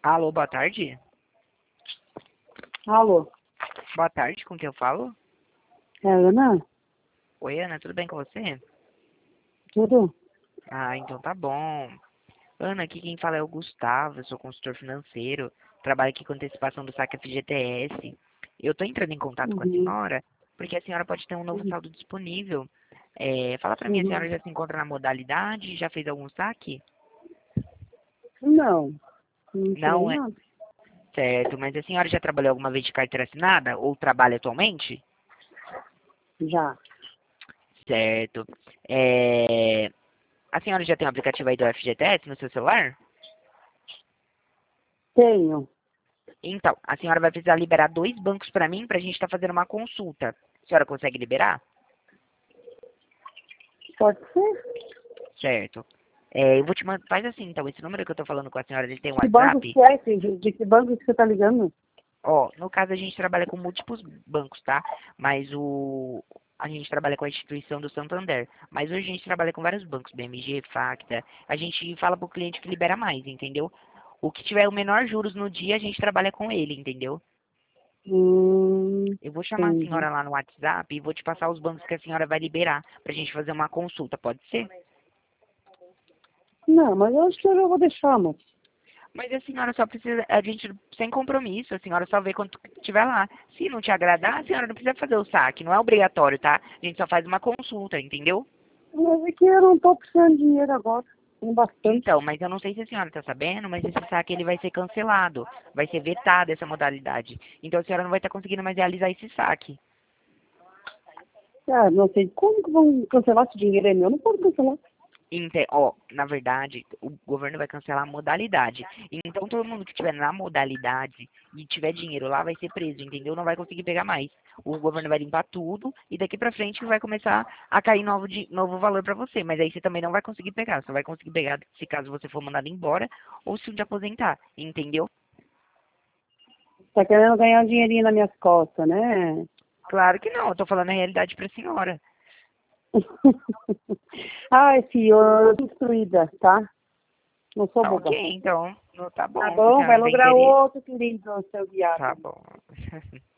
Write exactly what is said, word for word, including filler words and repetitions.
Alô, boa tarde. Alô, Boa tarde, com quem eu falo? é a Ana? Oi, Ana, tudo bem com você? Tudo? Ah, então tá bom. Ana, aqui quem fala é o Gustavo, eu sou consultor financeiro, trabalho aqui com antecipação do saque F G T S. Eu tô entrando em contato com a Uhum, senhora, porque a senhora pode ter um novo uhum, saldo disponível. É, fala pra mim, a senhora uhum. já se encontra na modalidade? Já fez algum saque? Não, não tirei Não, é nada. certo, mas a senhora já trabalhou alguma vez de carteira assinada? Ou trabalha atualmente? Já. Certo. É, a senhora já tem o aplicativo aí do F G T S no seu celular? Tenho. Então, a senhora vai precisar liberar dois bancos para mim para a gente estar fazendo uma consulta. A senhora consegue liberar? Pode ser? Certo. É, eu vou te mandar. Faz assim, então. Esse número que eu tô falando com a senhora, ele tem um Que banco WhatsApp? que é esse? De, de que banco que você tá ligando? Ó, no caso a gente trabalha com múltiplos bancos, tá? Mas o. A gente trabalha com a instituição do Santander. Mas hoje a gente trabalha com vários bancos, B M G, Facta. A gente fala pro cliente que libera mais, entendeu? O que tiver o menor juros no dia, a gente trabalha com ele, entendeu? Hum, Eu vou chamar a entendi. senhora lá no WhatsApp e vou te passar os bancos que a senhora vai liberar pra gente fazer uma consulta, pode ser? Não, mas eu acho que eu já vou deixar, moço. Mas a senhora só precisa, a gente, sem compromisso, a senhora só vê quando tiver lá. Se não te agradar, a senhora não precisa fazer o saque, não é obrigatório, tá? A gente só faz uma consulta, entendeu? Mas é que eu não tô precisando de dinheiro agora. Tem bastante. Então, mas eu não sei se a senhora está sabendo, mas esse saque ele vai ser cancelado, vai ser vetado essa modalidade. Então a senhora não vai estar conseguindo mais realizar esse saque. Ah, não sei como que vão cancelar esse dinheiro é meu. Não pode cancelar. Inte- ó, na verdade, o governo vai cancelar a modalidade. Então, todo mundo que tiver na modalidade e tiver dinheiro lá vai ser preso, entendeu? Não vai conseguir pegar mais. O governo vai limpar tudo e daqui pra frente vai começar a cair novo, di- novo valor pra você. Mas aí você também não vai conseguir pegar. Só vai conseguir pegar se caso você for mandado embora ou se um dia aposentar, entendeu? Tá querendo ganhar um dinheirinho nas minhas costas, né? Claro que não, eu tô falando a realidade pra senhora. Ai, filho, eu tô instruída, tá? Não sou Tá ok, boba. então. Não tá Tá bom, se a bom? senhora Vai não tem lograr interesse. outro, querido, seu Tá viado. bom.